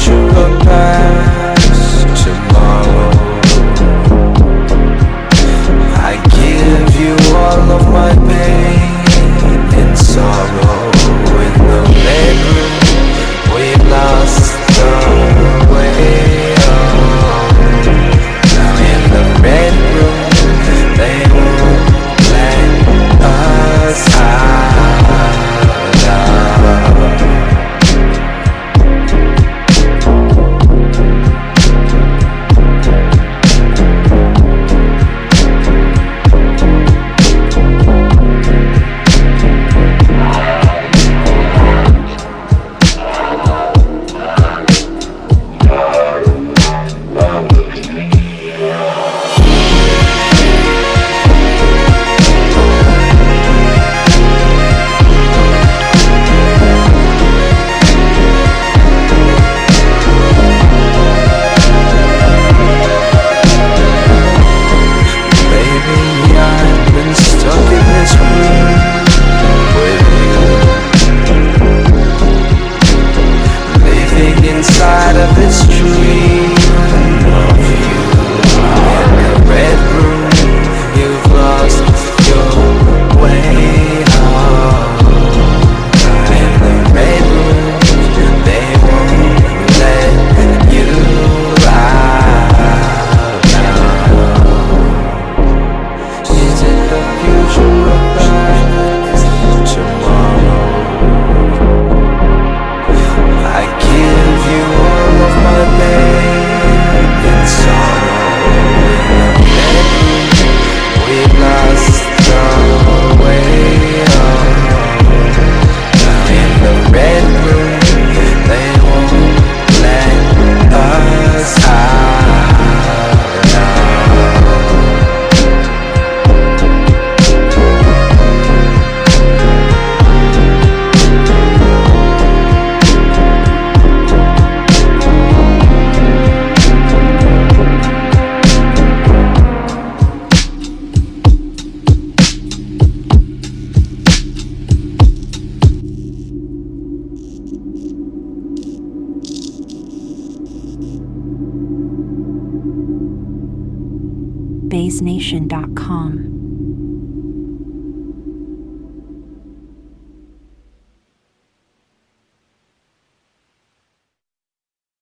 future or past tomorrow. I give you all of my pain and sorrow. In the bedroom, we lost the way home. Now in the bedroom, they won't let us out. Inside of this dream of you. In the red room, you've lost your way home. In the red room, they won't let you out now. Is it the future or past tomorrow? I give you all of my pain and sorrow. In the bedroom, we lost the way home. Now in the red room, they won't let us out now. BaysNation.com.